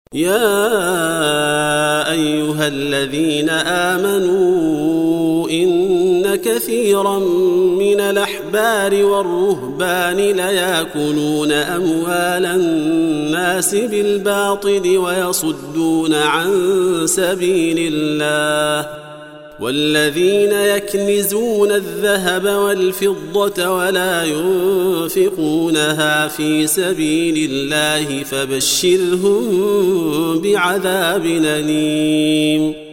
يا أيها الذين آمنوا إن كثيرا من الأحبار والرهبان ليأكلون أموال الناس بالباطل ويصدون عن سبيل الله والذين يكنزون الذهب والفضة ولا ينفقونها في سبيل الله فبشرهم بعذاب أليم.